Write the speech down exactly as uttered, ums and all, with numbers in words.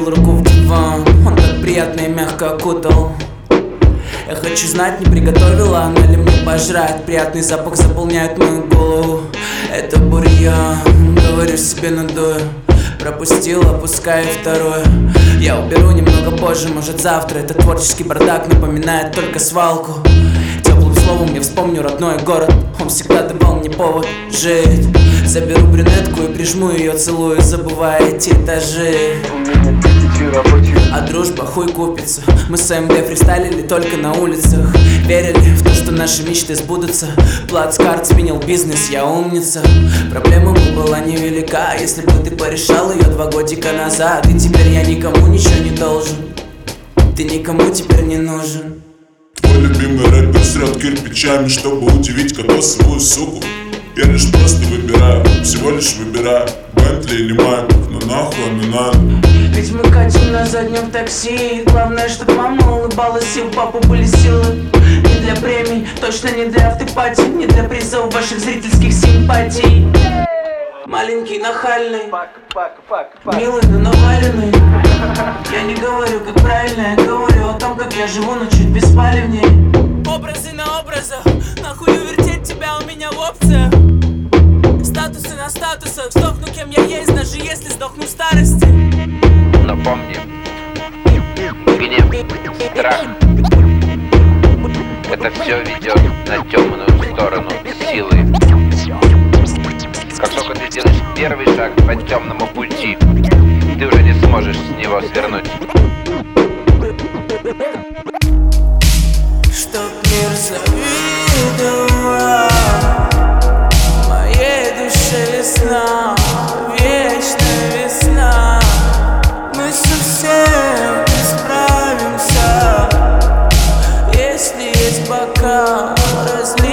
запустил руку в диван. Он так приятно и мягко окутал. Я хочу знать, не приготовила она ли мне пожрать. Приятный запах заполняет мою голову. Это бурьян, говорю себе надую. Пропустила, пускай второе. Я уберу немного позже, может завтра. Этот творческий бардак напоминает только свалку. Теплым словом я вспомню родной город. Он всегда давал мне повод жить. Заберу брюнетку и прижму ее, целую, забывая эти этажи. А дружба хуй купится. Мы с АМД фристайлили только на улицах. Верили в то, что наши мечты сбудутся. Плацкарт сменил бизнес, я умница. Проблема была невелика, если бы ты порешал ее два годика назад. И теперь я никому ничего не должен. Ты никому теперь не нужен. Твой любимый рэпер срет кирпичами, чтобы удивить кокосовую суку. Я лишь просто выбираю, всего лишь выбираю Бентли или Майкл, ну нахуй, ну надо. Ведь мы катим на заднем такси. Главное, чтобы мама улыбалась и у папы были силы. Не для премий, точно не для автопати, не для призов ваших зрительских симпатий. Маленький, нахальный, милый, но наваленный. Я не говорю, как правильно, я говорю о том, как я живу, но чуть беспалевнее. Образы на образах, нахуй вертеть тебя у меня в опциях. Статусы на статусах, сдохну кем я есть, даже если сдохну в старости. Но помни, гнев, страх, это все ведет на темную сторону силы. Как только ты сделаешь первый шаг по темному пути, ты уже не сможешь с него свернуть. Чтоб мир завидовал моей душе весна, вечная весна. Мы совсем не справимся, если есть бокал разлит.